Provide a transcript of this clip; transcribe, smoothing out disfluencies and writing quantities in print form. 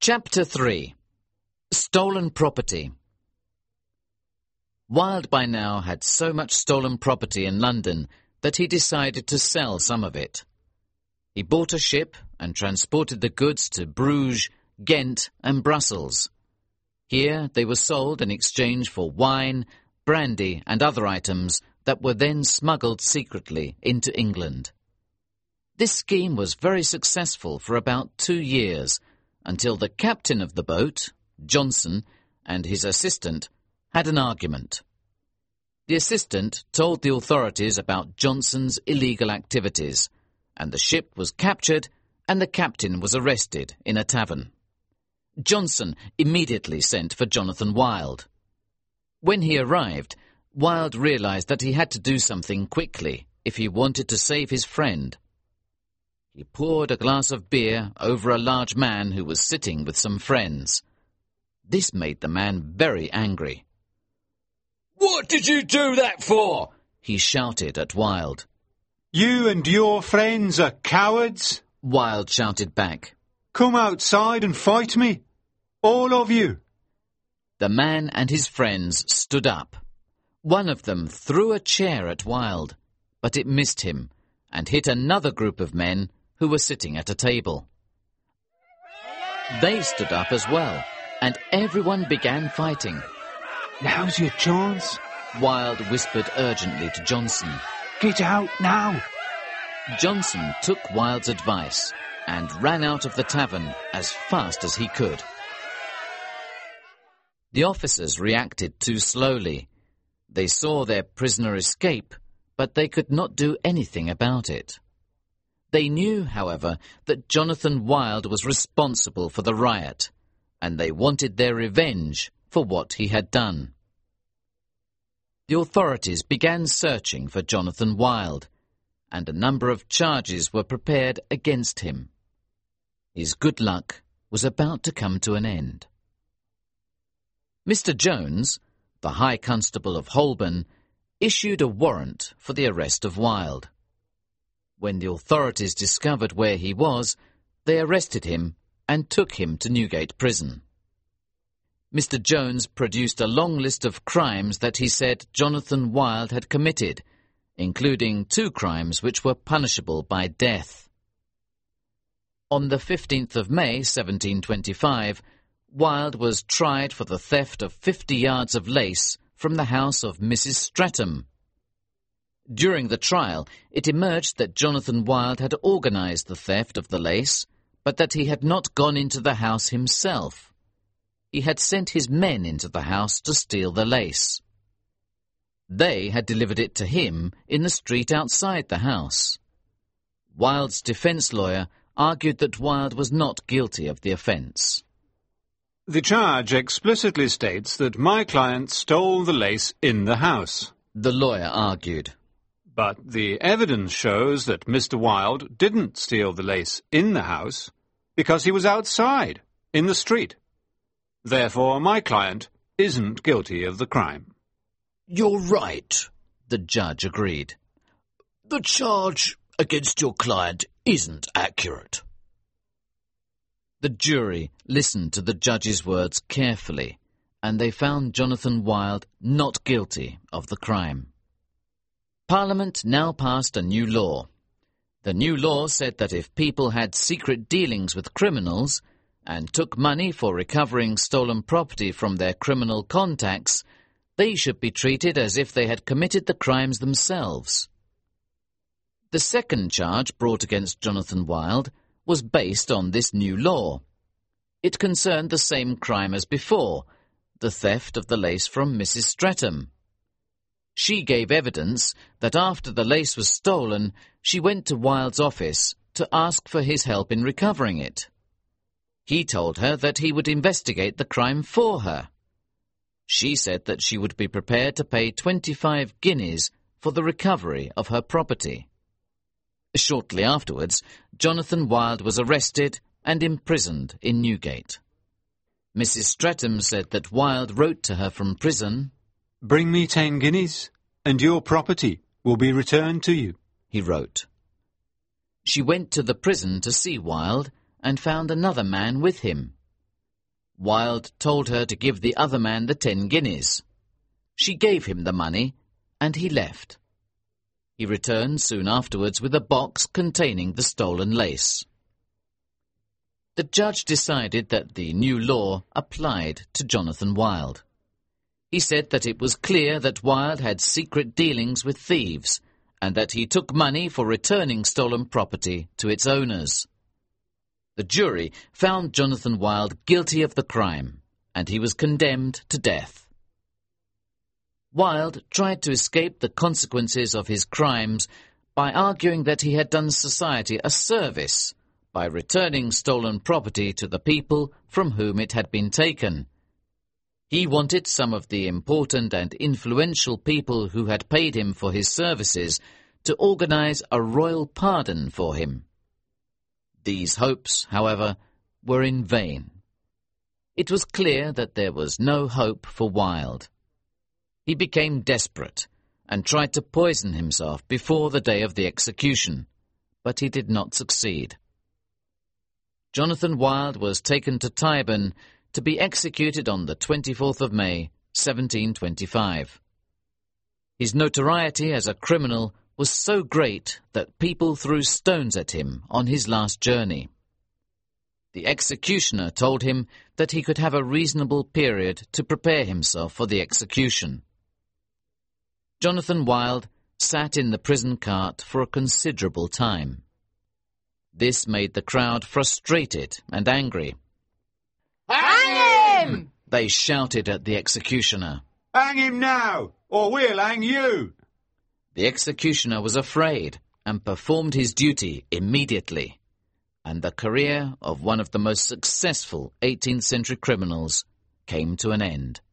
Chapter 3. Stolen Property. Wilde by now had so much stolen property in London that he decided to sell some of it. He bought a ship and transported the goods to Bruges, Ghent and Brussels. Here they were sold in exchange for wine, brandy and other items that were then smuggled secretly into England. This scheme was very successful for about 2 years, until the captain of the boat, Johnson, and his assistant had an argument. The assistant told the authorities about Johnson's illegal activities, and the ship was captured and the captain was arrested in a tavern. Johnson immediately sent for Jonathan Wilde. When he arrived, Wilde realized that he had to do something quickly if he wanted to save his friend. He poured a glass of beer over a large man who was sitting with some friends. This made the man very angry. "What did you do that for?" he shouted at Wilde. "You and your friends are cowards," Wilde shouted back. "Come outside and fight me, all of you." The man and his friends stood up. One of them threw a chair at Wilde, but it missed him and hit another group of men who were sitting at a table. They stood up as well, and everyone began fighting. "Now's your chance," Wilde whispered urgently to Johnson. "Get out now." Johnson took Wilde's advice and ran out of the tavern as fast as he could. The officers reacted too slowly. They saw their prisoner escape, but they could not do anything about it. They knew, however, that Jonathan Wilde was responsible for the riot, and they wanted their revenge for what he had done. The authorities began searching for Jonathan Wilde, and a number of charges were prepared against him. His good luck was about to come to an end. Mr. Jones, the High Constable of Holborn, issued a warrant for the arrest of Wilde. When the authorities discovered where he was, they arrested him and took him to Newgate Prison. Mr. Jones produced a long list of crimes that he said Jonathan Wilde had committed, including 2 crimes which were punishable by death. On the 15th of May, 1725, Wilde was tried for the theft of 50 yards of lace from the house of Mrs. Streatham. During the trial, it emerged that Jonathan Wilde had organized the theft of the lace, but that he had not gone into the house himself. He had sent his men into the house to steal the lace. They had delivered it to him in the street outside the house. Wilde's defense lawyer argued that Wilde was not guilty of the offence. "The charge explicitly states that my client stole the lace in the house," the lawyer argued. "But the evidence shows that Mr. Wilde didn't steal the lace in the house because he was outside, in the street. Therefore, my client isn't guilty of the crime." "You're right," the judge agreed. "The charge against your client isn't accurate." The jury listened to the judge's words carefully, and they found Jonathan Wilde not guilty of the crime. Parliament now passed a new law. The new law said that if people had secret dealings with criminals and took money for recovering stolen property from their criminal contacts, they should be treated as if they had committed the crimes themselves. The second charge brought against Jonathan Wilde was based on this new law. It concerned the same crime as before, the theft of the lace from Mrs. Streatham. She gave evidence that after the lace was stolen, she went to Wilde's office to ask for his help in recovering it. He told her that he would investigate the crime for her. She said that she would be prepared to pay 25 guineas for the recovery of her property. Shortly afterwards, Jonathan Wilde was arrested and imprisoned in Newgate. Mrs. Streatham said that Wilde wrote to her from prison, "Bring me 10 guineas, and your property will be returned to you," he wrote. She went to the prison to see Wilde and found another man with him. Wilde told her to give the other man the 10 guineas. She gave him the money, and he left. He returned soon afterwards with a box containing the stolen lace. The judge decided that the new law applied to Jonathan Wilde. He said that it was clear that Wilde had secret dealings with thieves, and that he took money for returning stolen property to its owners. The jury found Jonathan Wilde guilty of the crime, and he was condemned to death. Wilde tried to escape the consequences of his crimes by arguing that he had done society a service by returning stolen property to the people from whom it had been taken. He wanted some of the important and influential people who had paid him for his services to organize a royal pardon for him. These hopes, however, were in vain. It was clear that there was no hope for Wilde. He became desperate and tried to poison himself before the day of the execution, but he did not succeed. Jonathan Wilde was taken to Tyburn to be executed on the 24th of May, 1725. His notoriety as a criminal was so great that people threw stones at him on his last journey. The executioner told him that he could have a reasonable period to prepare himself for the execution. Jonathan Wilde sat in the prison cart for a considerable time. This made the crowd frustrated and angry. Hang him! They shouted at the executioner. Hang him now, or we'll hang you! The executioner was afraid and performed his duty immediately, and the career of one of the most successful 18th century criminals came to an end.